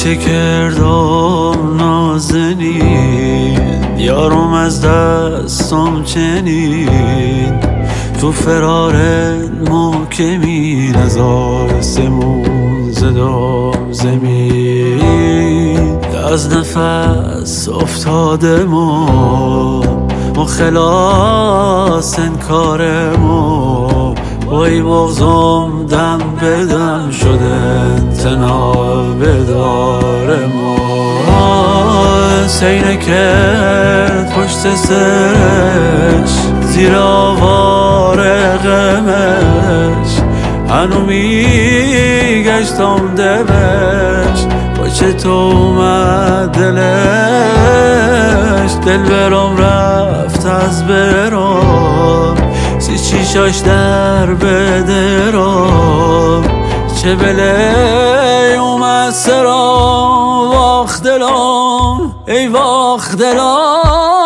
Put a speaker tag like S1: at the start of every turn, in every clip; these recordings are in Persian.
S1: چه کردم نازنین، یارم از دستم چنین. تو فرارت محکمین، از آسمون زدم زمین. از نفس افتاده ما خلاص انکار ما، وای مغزم دم بدم شده انتناب دار ما. سینه کرد پشت سرش زیر آوار غمش، هنو میگشتم دمش با چه تو اومد دلش. دل برام رفت از برام، سی چیشاش در بدرام. چه بله اومد سرام، واخ دلام ای واخ دلام.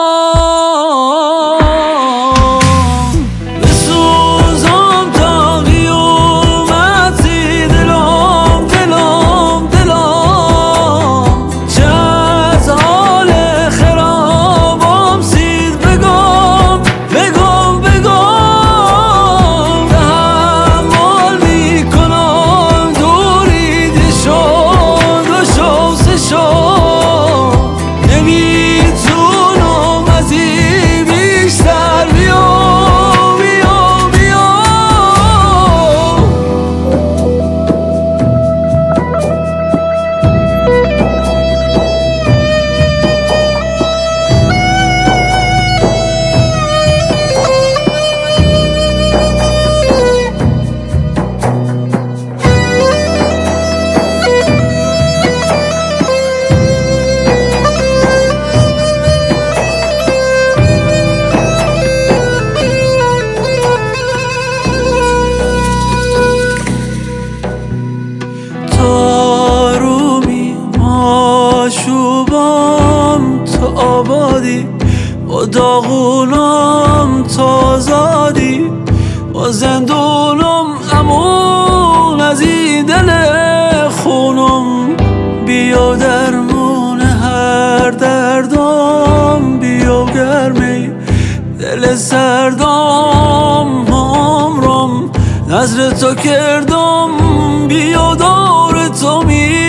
S1: با داغونم تا آزادی، با زندونم امون از این دل خونم. بیا درمون هر دردم، بیا گرمی دل سردم همرم. نظر تو کردم بیا دور تو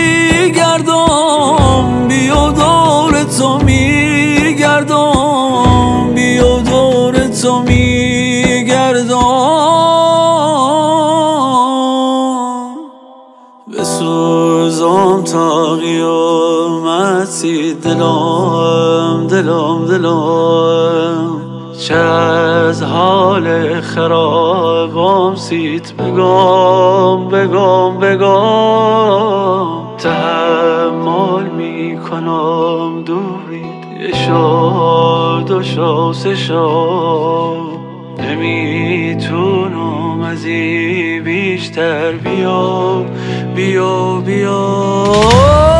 S1: میگردم، بیا دور تو میگردم، بیا دور تو میگردم. بسوزم تا قیامتی دلم دلم دلم. چه از حال خرابم سیت بگم بگم بگم. تحمل میکنم دورید یه شو دو شو سه شو، نمیتونم از این بیشتر. بیا بیا بیا